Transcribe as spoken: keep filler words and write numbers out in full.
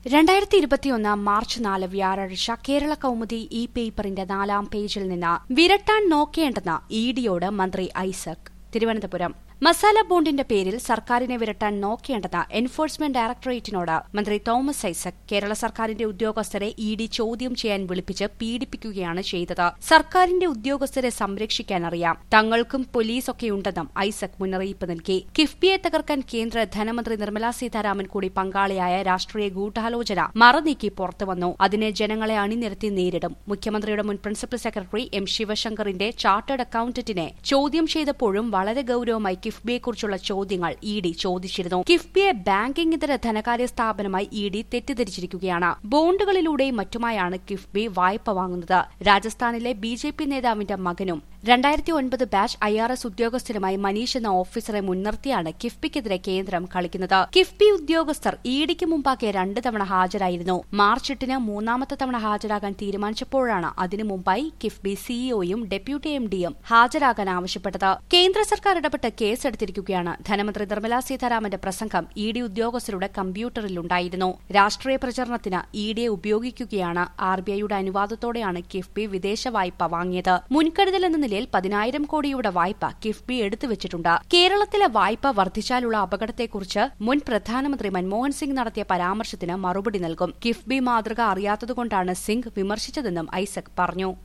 രണ്ടായിരത്തി ഇരുപത്തിയൊന്ന് മാർച്ച് നാല് വ്യാഴാഴ്ച കേരള കൗമുദി ഇ പേപ്പറിന്റെ നാലാം പേജിൽ നിന്ന് വിരട്ടാൻ നോക്കേണ്ടെന്ന് ഇ ഡിയോട് മന്ത്രി ഐസക്. തിരുവനന്തപുരം മസാല ബോണ്ടിന്റെ പേരിൽ സർക്കാരിനെ വിരട്ടാൻ നോക്കേണ്ടെന്ന് എൻഫോഴ്സ്മെന്റ് ഡയറക്ടറേറ്റിനോട് മന്ത്രി തോമസ് ഐസക്. കേരള സർക്കാരിന്റെ ഉദ്യോഗസ്ഥരെ ഇ ഡി ചോദ്യം ചെയ്യാൻ വിളിപ്പിച്ച് പീഡിപ്പിക്കുകയാണ് ചെയ്തത്. സർക്കാരിന്റെ ഉദ്യോഗസ്ഥരെ സംരക്ഷിക്കാനറിയാം, തങ്ങൾക്കും പോലീസൊക്കെയുണ്ടെന്നും ഐസക് മുന്നറിയിപ്പ് നൽകി. കിഫ്ബിയെ തകർക്കാൻ കേന്ദ്ര ധനമന്ത്രി നിർമ്മലാ സീതാരാമൻ കൂടി പങ്കാളിയായ രാഷ്ട്രീയ ഗൂഢാലോചന മറനീക്കി പുറത്തുവന്നു. അതിനെ ജനങ്ങളെ അണിനിരത്തി നേരിടും. മുഖ്യമന്ത്രിയുടെ മുൻ പ്രിൻസിപ്പൽ സെക്രട്ടറി എം ശിവശങ്കറിന്റെ ചാർട്ടേഡ് അക്കൌണ്ടന്റിനെ ചോദ്യം ചെയ്തപ്പോഴും വളരെ ഗൌരവമായി കിഫ്ബിയെക്കുറിച്ചുള്ള ചോദ്യങ്ങൾ ഇ ഡി ചോദിച്ചിരുന്നു. കിഫ്ബിയെ ബാങ്കിംഗ് ഇതര ധനകാര്യ സ്ഥാപനമായി ഇ ഡി തെറ്റിദ്ധരിച്ചിരിക്കുകയാണ്. ബോണ്ടുകളിലൂടെയും മറ്റുമായാണ് കിഫ്ബി വായ്പ വാങ്ങുന്നത്. രാജസ്ഥാനിലെ ബി ജെ പി നേതാവിന്റെ മകനും രണ്ടായിരത്തി ഒൻപത് ബാച്ച് ഐ ആർ എസ് ഉദ്യോഗസ്ഥരുമായി മനീഷ് എന്ന ഓഫീസറെ മുൻനിർത്തിയാണ് കിഫ്ബിക്കെതിരെ കേന്ദ്രം കളിക്കുന്നത്. കിഫ്ബി ഉദ്യോഗസ്ഥർ ഇ ഡിക്ക് മുമ്പാകെ രണ്ട് തവണ ഹാജരായിരുന്നു. മാർച്ച് എട്ടിന് മൂന്നാമത്തെ തവണ ഹാജരാകാൻ തീരുമാനിച്ചപ്പോഴാണ് അതിനു മുമ്പായി കിഫ്ബി സിഇഒയും ഡെപ്യൂട്ടി എം ഡിയും ഹാജരാകാൻ ആവശ്യപ്പെട്ടത്. കേന്ദ്ര സർക്കാർ ഇടപെട്ട് കേസെടുത്തിരിക്കുകയാണ്. ധനമന്ത്രി നിർമ്മലാ സീതാരാമന്റെ പ്രസംഗം ഇ ഡി ഉദ്യോഗസ്ഥരുടെ കമ്പ്യൂട്ടറിലുണ്ടായിരുന്നു. രാഷ്ട്രീയ പ്രചരണത്തിന് ഇ ഡിയെ ഉപയോഗിക്കുകയാണ്. ആർ ബി ഐയുടെ അനുവാദത്തോടെയാണ് കിഫ്ബി വിദേശ വായ്പ വാങ്ങിയത്. മുൻകരുതൽ എന്ന നിലയിൽ പതിനായിരം കോടിയുടെ വായ്പ കിഫ്ബി എടുത്തുവച്ചിട്ടുണ്ട്. കേരളത്തിലെ വായ്പ വർദ്ധിച്ചാലുള്ള അപകടത്തെക്കുറിച്ച് മുൻ പ്രധാനമന്ത്രി മൻമോഹൻ സിംഗ് നടത്തിയ പരാമർശത്തിന് മറുപടി നൽകും. കിഫ്ബി മാതൃക അറിയാത്തതുകൊണ്ടാണ് സിംഗ് വിമർശിച്ചതെന്നും ഐസക് പറഞ്ഞു.